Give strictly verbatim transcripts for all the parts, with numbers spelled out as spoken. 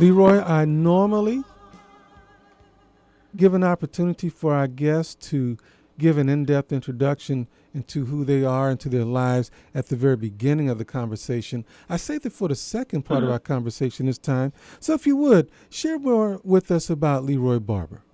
Leroy, I normally give an opportunity for our guests to give an in-depth introduction into who they are, into their lives at the very beginning of the conversation. I say that for the second part Mm-hmm. of our conversation this time. So if you would, share more with us about Leroy Barber.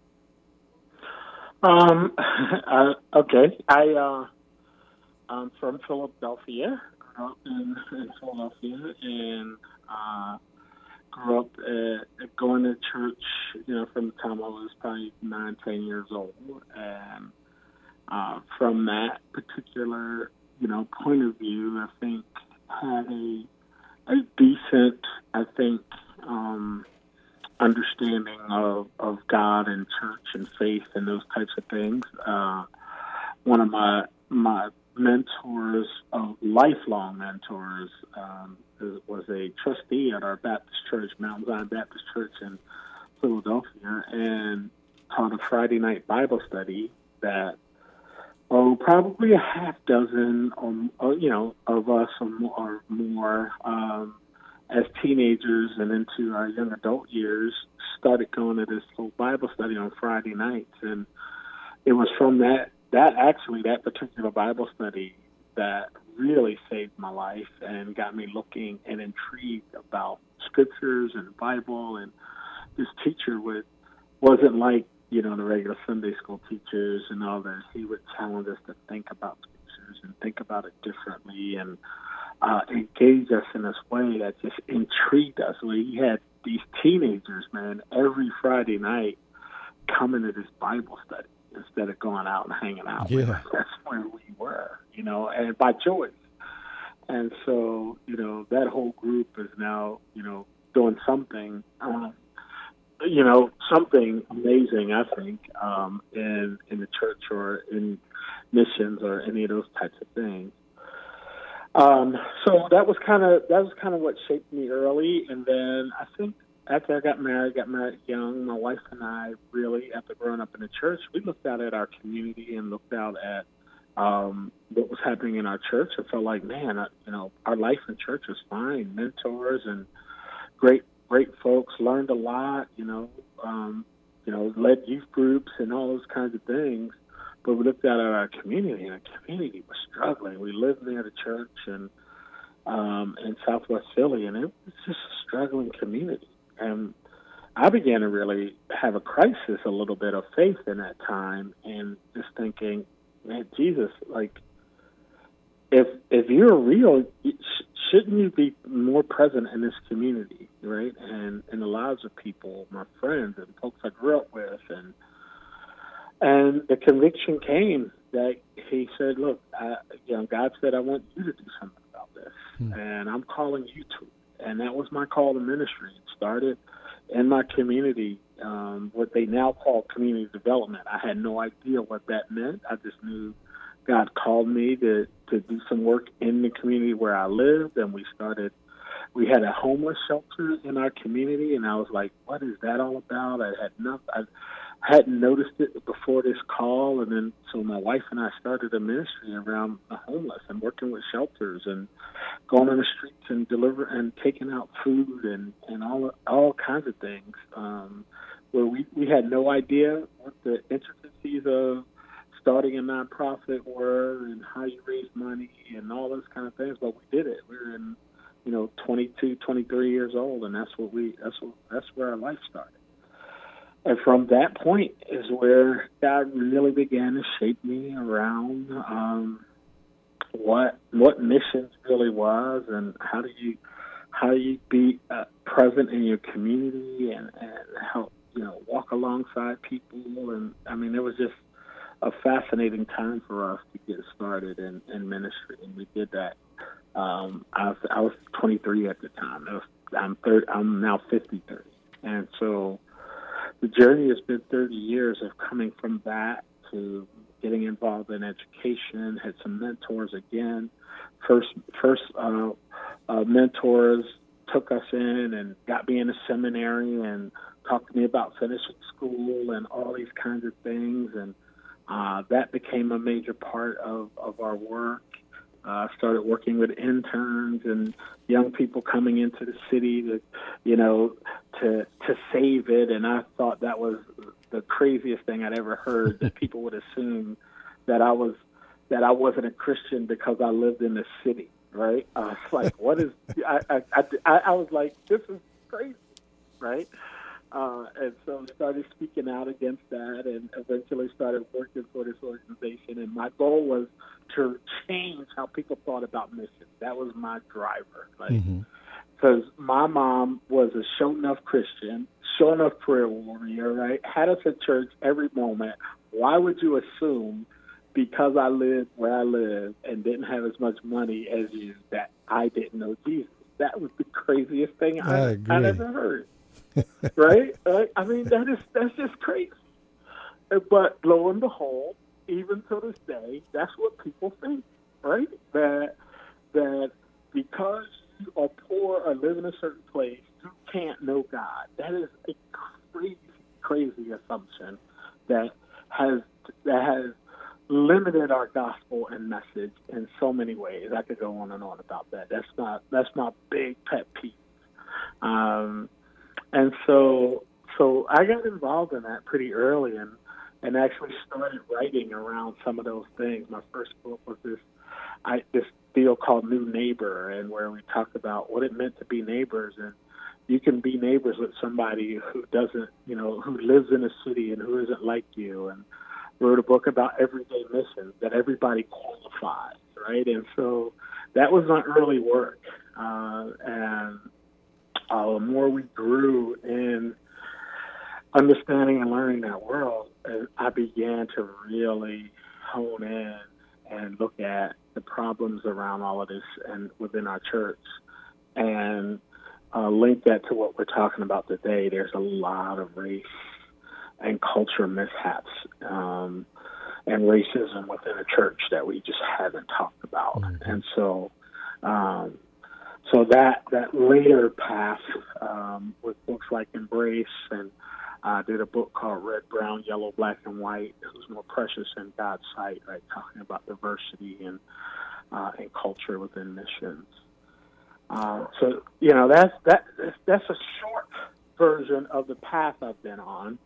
Um, uh, okay. I, uh, I'm from Philadelphia, grew up in, in Philadelphia, and uh, grew up uh, going to church, you know, from the time I was probably nine, ten years old. And uh, from that particular, you know, point of view, I think had a, a decent, I think, um, understanding of, of God and church and faith and those types of things. Uh, one of my my mentors, uh, lifelong mentors, um, was a trustee at our Baptist church, Mount Zion Baptist Church in Philadelphia, and taught a Friday night Bible study that, oh, probably a half dozen, or, or you know, of us or more, or more um, as teenagers and into our young adult years, started going to this whole Bible study on Friday nights. And it was from that, that actually, that particular Bible study that really saved my life and got me looking and intrigued about scriptures and the Bible. And this teacher would, wasn't like, you know, the regular Sunday school teachers and all that. He would challenge us to think about scriptures and think about it differently, and uh, engage us in this way that just intrigued us. We had these teenagers, man, every Friday night coming to this Bible study instead of going out and hanging out. Yeah. That's where we were, you know, and by choice. And so, you know, that whole group is now, you know, doing something, uh, you know, something amazing, I think, um, in in the church or in missions or any of those types of things. Um, so that was kind of that was kind of what shaped me early, and then I think after I got married, got married young, my wife and I really, after growing up in the church, we looked out at our community and looked out at um, what was happening in our church. I felt like, man, I, you know, our life in church was fine, mentors and great, great folks, learned a lot, you know, um, you know, led youth groups and all those kinds of things. But we looked out at our community, and our community was struggling. We lived near the church and um, in Southwest Philly, and it was just a struggling community. And I began to really have a crisis, a little bit of faith in that time, and just thinking, man, Jesus, like, if if you're real, shouldn't you be more present in this community, right? And in the lives of people, my friends and folks I grew up with, and and the conviction came that he said, look, I, you know, God said, I want you to do something about this, hmm. and I'm calling you to it. And that was my call to ministry. It started in my community, um, what they now call community development. I had no idea what that meant. I just knew God called me to, to do some work in the community where I lived, and we started, we had a homeless shelter in our community, and I was like, what is that all about? I had nothing, I hadn't noticed it before this call, and then so my wife and I started a ministry around the homeless and working with shelters and going on the streets and deliver and taking out food and, and all all kinds of things, um, where we, we had no idea what the intricacies of starting a nonprofit were and how you raise money and all those kind of things, but we did it. We were in, you know, twenty-two, twenty-three years old, and that's what we that's what, that's where our life started. And from that point is where God really began to shape me around um, what what missions really was, and how do you how do you be uh, present in your community and, and help, you know, walk alongside people. And I mean, it was just a fascinating time for us to get started in, in ministry, and we did that. Um, I was I was twenty-three at the time. I was, I'm thirty, I'm now fifty-three, and so the journey has been thirty years of coming from that to getting involved in education. Had some mentors again. First, first uh, uh, mentors took us in and got me in a seminary and talked to me about finishing school and all these kinds of things. And uh, that became a major part of, of our work. I uh, started working with interns and young people coming into the city to, you know, to to save it. And I thought that was the craziest thing I'd ever heard, that people would assume that I was that I wasn't a Christian because I lived in the city, right? I was like, what is, I, I, I, I was like, this is crazy, right? Uh, and so I started speaking out against that and eventually started working for this organization. And my goal was to change how people thought about missions. That was my driver. Like, mm-hmm. Because my mom was a show-enough Christian, show-enough prayer warrior, right? Had us at church every moment. Why would you assume because I lived where I lived and didn't have as much money as you that I didn't know Jesus? That was the craziest thing I, I I'd ever heard. Right? right? I mean, that is that's just crazy. But lo and behold, even to this day, that's what people think, right? That that because you are poor or live in a certain place, you can't know God. That is a crazy, crazy assumption that has that has limited our gospel and message in so many ways. I could go on and on about that. That's not that's my big pet peeve. Um, and so so I got involved in that pretty early and and actually started writing around some of those things. My first book was this I this deal called New Neighbor, and where we talk about what it meant to be neighbors. And you can be neighbors with somebody who doesn't, you know, who lives in a city and who isn't like you. And wrote a book about everyday missions, that everybody qualifies, right? And so that was my early work. Uh, and uh, the more we grew in understanding and learning that world, I began to really hone in and look at the problems around all of this and within our church, and uh, link that to what we're talking about today. There's a lot of race and culture mishaps um, and racism within a church that we just haven't talked about. Mm-hmm. And so um, so that that later path um, with books like Embrace, and I uh, did a book called Red, Brown, Yellow, Black, and White. It was more precious in God's sight, right, talking about diversity and, uh, and culture within missions. Uh, so, you know, that's, that, that's a short version of the path I've been on.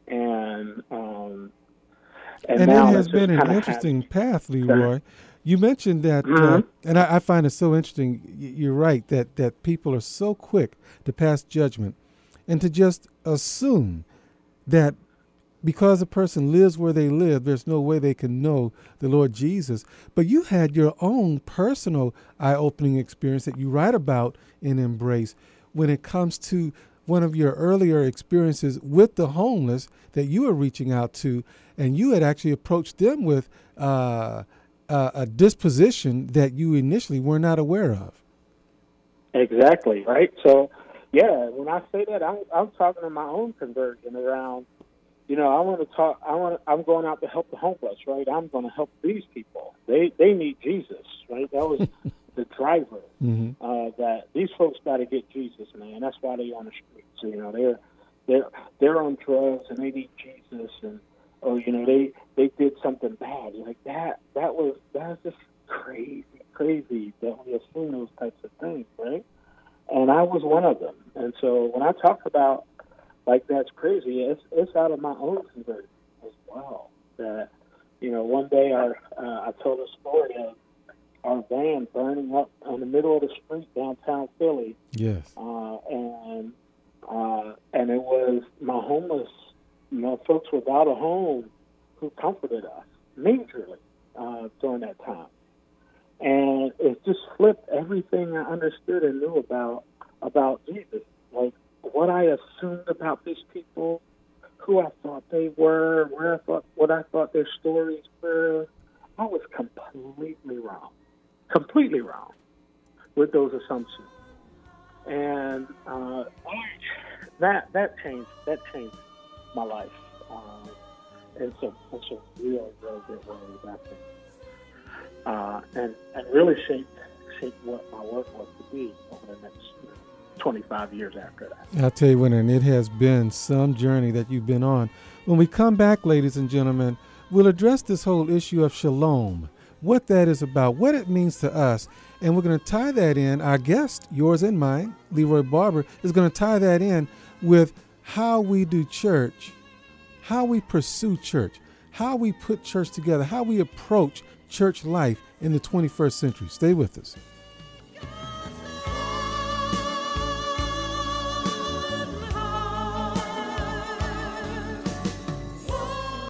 And um, and, and now it has been an interesting has, path, Leroy. You mentioned that, mm-hmm. uh, and I, I find it so interesting. You're right that that people are so quick to pass judgment and to just assume that because a person lives where they live, there's no way they can know the Lord Jesus. But you had your own personal eye-opening experience that you write about in Embrace when it comes to one of your earlier experiences with the homeless that you were reaching out to, and you had actually approached them with uh, a, a disposition that you initially were not aware of. Exactly, right? So, yeah, when I say that, I'm, I'm talking to my own conversion around, you know, I want to talk, I want to, I'm going out to help the homeless, right? I'm going to help these people. They they need Jesus, right? That was the driver, mm-hmm. uh, that these folks got to get Jesus, man. That's why they're on the streets. So, you know, they're they're they're on drugs and they need Jesus, and or you know they they did something bad. Like that that was that was just crazy, crazy that we assume those types of things, right? And I was one of them. And so when I talk about like that's crazy, it's it's out of my own conversion as well. That you know, one day our uh, I told a story of our van burning up in the middle of the street downtown Philly. Yes. Uh, and uh, and it was my homeless, you know, folks without a home who comforted us majorly uh, during that time. And it just flipped everything I understood and knew about about Jesus. Like what I assumed about these people, who I thought they were, where I thought what I thought their stories were, I was completely wrong. Completely wrong with those assumptions, and uh, that that changed that changed my life, uh, and so such a real, real good way back then, uh, and and really shaped shaped what my work was to be over the next you know, twenty-five years after that. I'll tell you what, and it has been some journey that you've been on. When we come back, ladies and gentlemen, we'll address this whole issue of shalom. what that is about, what it means to us. And we're going to tie that in. Our guest, yours and mine, Leroy Barber, is going to tie that in with how we do church, how we pursue church, how we put church together, how we approach church life in the twenty-first century. Stay with us.